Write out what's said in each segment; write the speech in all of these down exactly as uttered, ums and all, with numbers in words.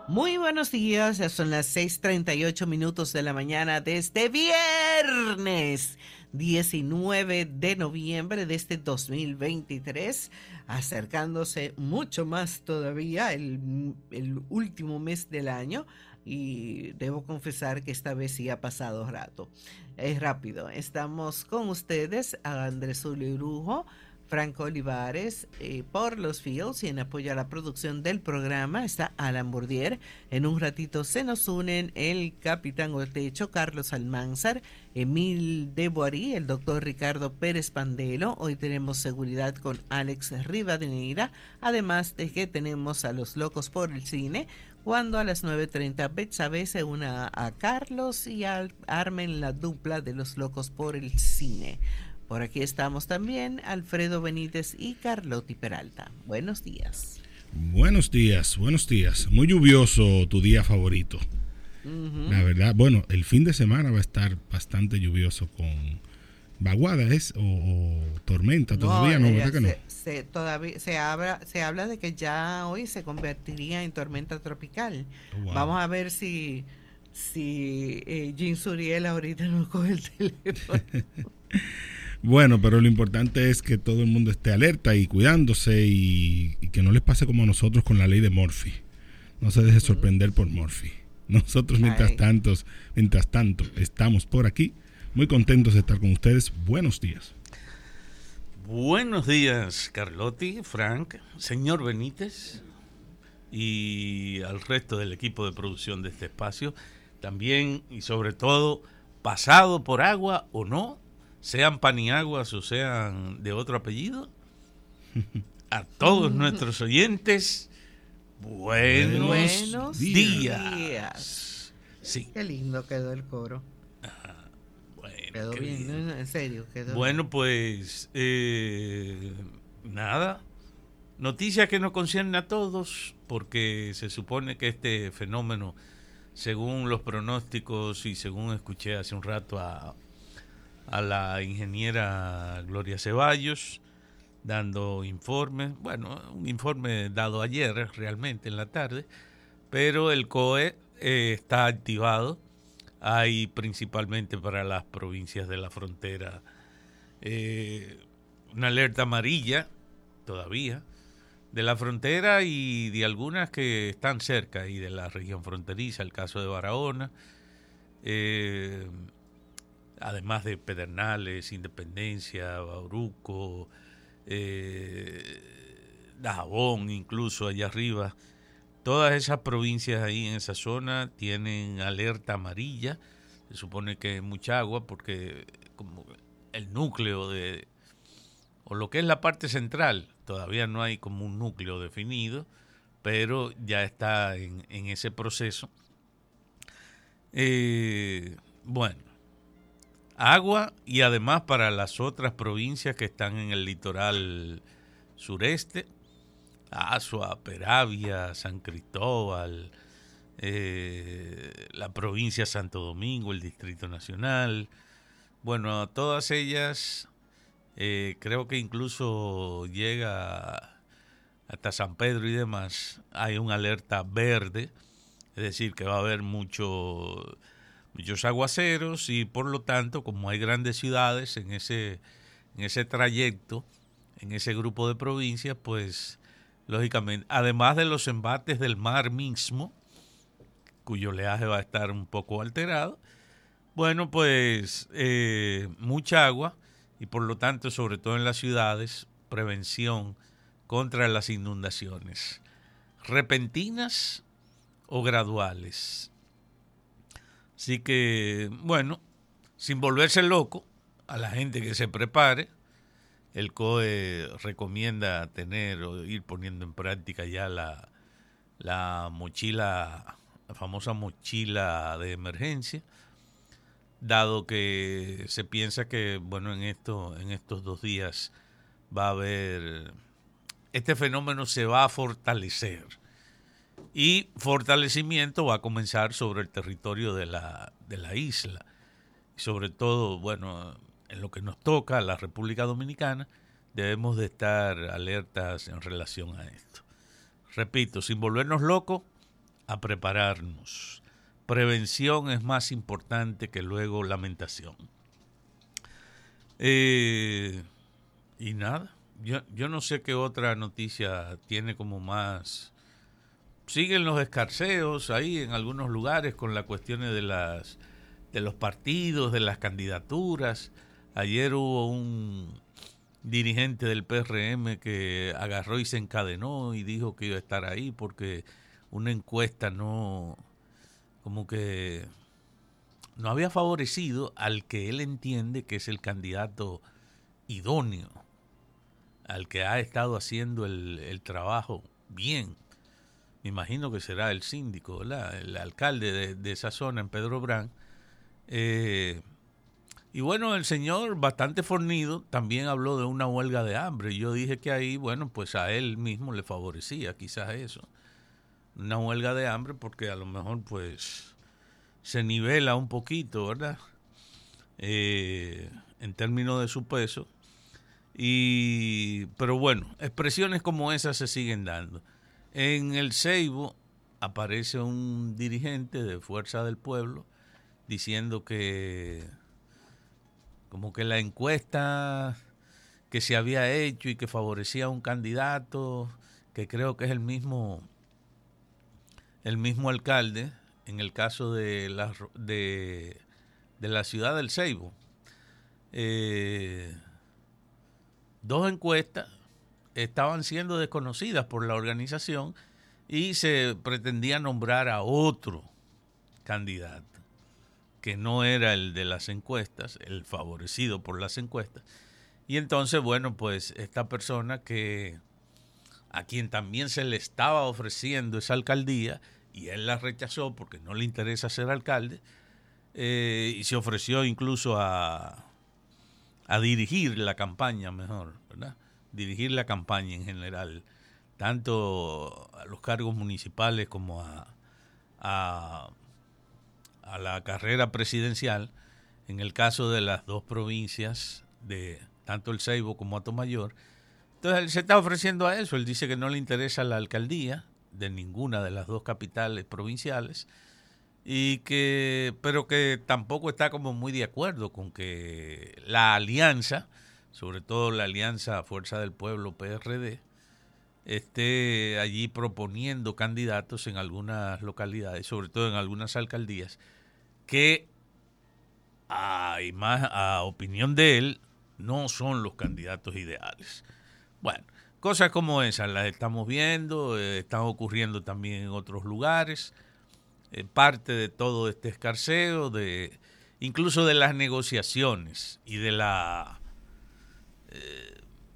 Muy buenos días, ya son las seis treinta y ocho minutos de la mañana de este viernes diecinueve de noviembre de este dos mil veintitrés, acercándose mucho más todavía el, el último mes del año, y debo confesar que esta vez sí ha pasado rato, es rápido. Estamos con ustedes, Andrés Julio Brujo, Franco Olivares, eh, por los Fields, y en apoyo a la producción del programa está Alan Bourdier. En un ratito se nos unen el Capitán Ortecho, Carlos Almanzar, Emil de Boarí, el doctor Ricardo Pérez Pandelo. Hoy tenemos seguridad con Alex Rivadeneira, además de que tenemos a los locos por el cine, cuando a las nueve treinta Betsabe se una a Carlos y al, armen la dupla de los locos por el cine. Por aquí estamos también Alfredo Benítez y Carlotti Peralta. Buenos días. Buenos días, buenos días. Muy lluvioso tu día favorito. Uh-huh. La verdad, bueno, el fin de semana va a estar bastante lluvioso con vaguada, ¿es? O, o tormenta todavía, ¿no? ¿Verdad que no? Se, se, todavía, se, habla, se habla de que ya hoy se convertiría en tormenta tropical. Oh, wow. Vamos a ver si, si eh, Jean Suriel ahorita nos coge el teléfono. Bueno, pero lo importante es que todo el mundo esté alerta y cuidándose y, y que no les pase como a nosotros con la ley de Murphy. No se deje sorprender por Murphy. Nosotros mientras tanto, mientras tanto estamos por aquí, muy contentos de estar con ustedes. Buenos días. Buenos días, Carlotti, Frank, señor Benítez y al resto del equipo de producción de este espacio. También y sobre todo, pasado por agua o no, sean paniaguas o sean de otro apellido, a todos nuestros oyentes, buenos, buenos días. días. Sí. Qué lindo quedó el coro. Ajá. Bueno, quedó bien, bien. No, en serio. Quedó bueno, bien. pues, eh, nada, noticia que nos concierne a todos, porque se supone que este fenómeno, según los pronósticos y según escuché hace un rato a... a la ingeniera Gloria Ceballos, dando informes, bueno, un informe dado ayer realmente en la tarde, pero el C O E eh, está activado, hay principalmente para las provincias de la frontera eh, una alerta amarilla todavía, de la frontera y de algunas que están cerca y de la región fronteriza, el caso de Barahona, eh, además de Pedernales, Independencia, Bauruco, eh, Dajabón, incluso allá arriba. Todas esas provincias ahí en esa zona tienen alerta amarilla. Se supone que hay mucha agua porque como el núcleo de, o lo que es la parte central, todavía no hay como un núcleo definido, pero ya está en, en ese proceso. Eh, bueno. Agua y además para las otras provincias que están en el litoral sureste, Azua, Peravia, San Cristóbal, eh, la provincia de Santo Domingo, el Distrito Nacional. Bueno, a todas ellas eh, creo que incluso llega hasta San Pedro y demás, hay una alerta verde, es decir, que va a haber mucho... muchos aguaceros y por lo tanto, como hay grandes ciudades en ese, en ese trayecto, en ese grupo de provincias, pues lógicamente, además de los embates del mar mismo, cuyo oleaje va a estar un poco alterado, bueno, pues eh, mucha agua y por lo tanto, sobre todo en las ciudades, prevención contra las inundaciones, repentinas o graduales. Así que, bueno, sin volverse loco, a la gente que se prepare, el C O E recomienda tener o ir poniendo en práctica ya la, la mochila, la famosa mochila de emergencia, dado que se piensa que, bueno, en esto, en estos dos días va a haber, este fenómeno se va a fortalecer. Y fortalecimiento va a comenzar sobre el territorio de la, de la isla. Sobre todo, bueno, en lo que nos toca, la República Dominicana, debemos de estar alertas en relación a esto. Repito, sin volvernos locos, a prepararnos. Prevención es más importante que luego lamentación. Eh, y nada, yo, yo no sé qué otra noticia tiene como más... Siguen los escarceos ahí en algunos lugares con las cuestiones de las de los partidos, de las candidaturas. Ayer hubo un dirigente del P R M que agarró y se encadenó y dijo que iba a estar ahí porque una encuesta no, como que no había favorecido al que él entiende que es el candidato idóneo, al que ha estado haciendo el, el trabajo bien. Me imagino que será el síndico, ¿verdad? El alcalde de, de esa zona en Pedro Brán. Eh, y bueno, el señor, bastante fornido, también habló de una huelga de hambre. Yo dije que ahí, bueno, pues a él mismo le favorecía quizás eso. Una huelga de hambre porque a lo mejor pues se nivela un poquito, ¿verdad? Eh, en términos de su peso. Y, pero bueno, expresiones como esas se siguen dando. En el Ceibo aparece un dirigente de Fuerza del Pueblo diciendo que como que la encuesta que se había hecho y que favorecía a un candidato, que creo que es el mismo el mismo alcalde, en el caso de la, de, de la ciudad del Ceibo. Eh, dos encuestas estaban siendo desconocidas por la organización y se pretendía nombrar a otro candidato que no era el de las encuestas, el favorecido por las encuestas. Y entonces, bueno, pues esta persona que a quien también se le estaba ofreciendo esa alcaldía y él la rechazó porque no le interesa ser alcalde, eh, y se ofreció incluso a, a dirigir la campaña mejor, ¿verdad? Dirigir la campaña en general, tanto a los cargos municipales como a, a, a la carrera presidencial, en el caso de las dos provincias, de tanto el Ceibo como Atomayor. Entonces él se está ofreciendo a eso, él dice que no le interesa la alcaldía de ninguna de las dos capitales provinciales, y que, pero que tampoco está como muy de acuerdo con que la alianza, sobre todo la alianza Fuerza del Pueblo P R D, esté allí proponiendo candidatos en algunas localidades, sobre todo en algunas alcaldías, que a, más, a opinión de él no son los candidatos ideales. Bueno, cosas como esas las estamos viendo, eh, están ocurriendo también en otros lugares, eh, parte de todo este escarceo, de incluso de las negociaciones y de la eh,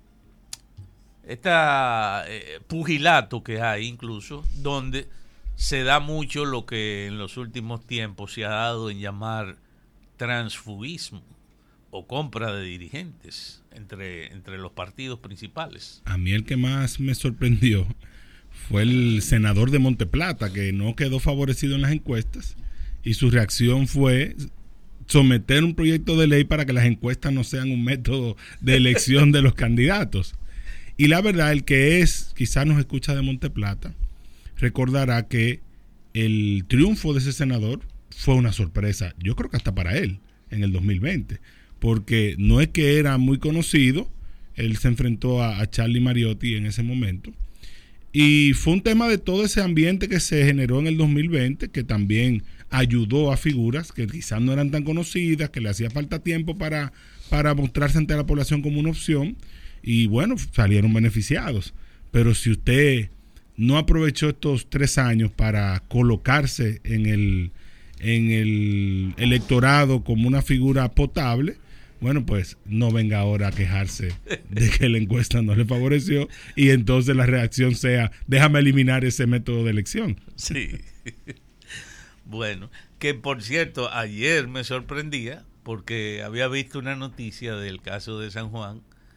esta eh, pugilato que hay incluso, donde se da mucho lo que en los últimos tiempos se ha dado en llamar transfugismo o compra de dirigentes entre, entre los partidos principales. A mí el que más me sorprendió fue el senador de Monteplata, que no quedó favorecido en las encuestas, y su reacción fue someter un proyecto de ley para que las encuestas no sean un método de elección de los candidatos. Y la verdad, el que es, quizás nos escucha de Monteplata, recordará que el triunfo de ese senador fue una sorpresa, yo creo que hasta para él, en el dos mil veinte, porque no es que era muy conocido, él se enfrentó a, a Charlie Mariotti en ese momento, y fue un tema de todo ese ambiente que se generó en el dos mil veinte, que también ayudó a figuras que quizás no eran tan conocidas, que le hacía falta tiempo para, para mostrarse ante la población como una opción, y bueno, salieron beneficiados. Pero si usted no aprovechó estos tres años para colocarse en el, en el electorado como una figura potable, bueno, pues no venga ahora a quejarse de que la encuesta no le favoreció y entonces la reacción sea, déjame eliminar ese método de elección. Sí. Bueno, que por cierto, ayer me sorprendía porque había visto una noticia del caso de San Juan,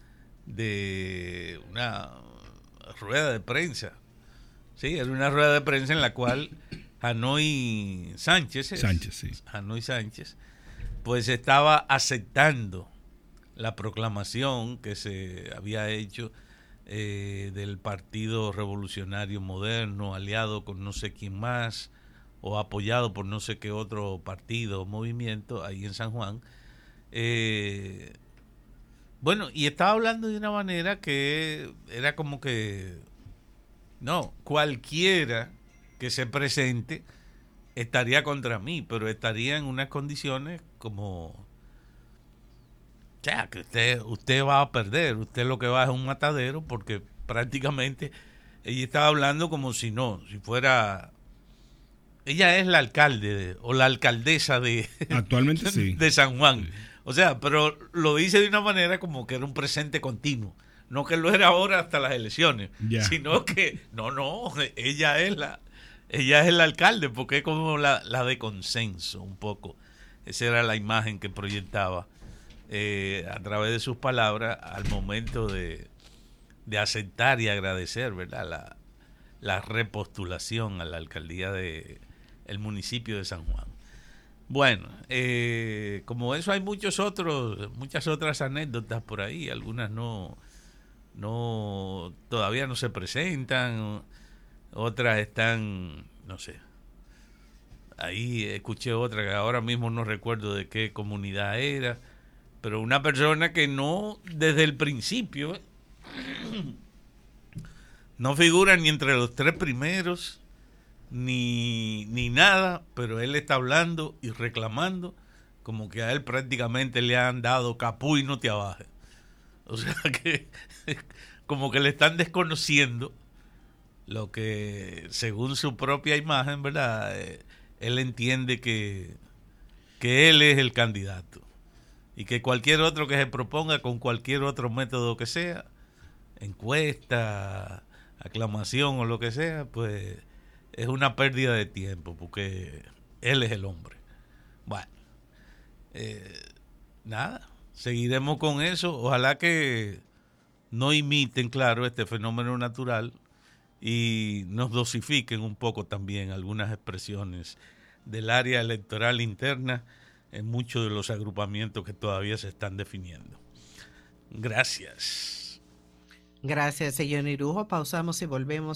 de una rueda de prensa. Sí, era una rueda de prensa en la cual Hanoi Sánchez, es, Sánchez, sí. Hanoi Sánchez, pues estaba aceptando la proclamación que se había hecho eh, del Partido Revolucionario Moderno, aliado con no sé quién más, o apoyado por no sé qué otro partido o movimiento ahí en San Juan. Eh, bueno, y estaba hablando de una manera que era como que, no, cualquiera que se presente estaría contra mí, pero estaría en unas condiciones como, o sea, que usted, usted va a perder, usted lo que va es un matadero, porque prácticamente ella estaba hablando como si no, si fuera, ella es la alcalde de, o la alcaldesa de, actualmente sí, de San Juan. Sí. O sea, pero lo dice de una manera como que era un presente continuo. No que lo era ahora hasta las elecciones, Ya. sino que, no, no, ella es la ella es el alcalde, porque es como la, la de consenso, un poco. Esa era la imagen que proyectaba eh, a través de sus palabras al momento de, de aceptar y agradecer, ¿verdad?, la, la repostulación a la alcaldía de el municipio de San Juan. Bueno, eh, como eso hay muchos otros, muchas otras anécdotas por ahí, algunas no, no, todavía no se presentan, otras están, no sé. Ahí escuché otra que ahora mismo no recuerdo de qué comunidad era, pero una persona que no desde el principio no figura ni entre los tres primeros ni, ni nada, pero él está hablando y reclamando como que a él prácticamente le han dado capú y no te abajes. O sea que como que le están desconociendo lo que según su propia imagen, ¿verdad?, eh, él entiende que, que él es el candidato y que cualquier otro que se proponga con cualquier otro método que sea, encuesta, aclamación o lo que sea, pues es una pérdida de tiempo, porque él es el hombre. Bueno, eh, nada, seguiremos con eso. Ojalá que no imiten, claro, este fenómeno natural y nos dosifiquen un poco también algunas expresiones del área electoral interna en muchos de los agrupamientos que todavía se están definiendo. Gracias. Gracias, señor Irujo. Pausamos y volvemos.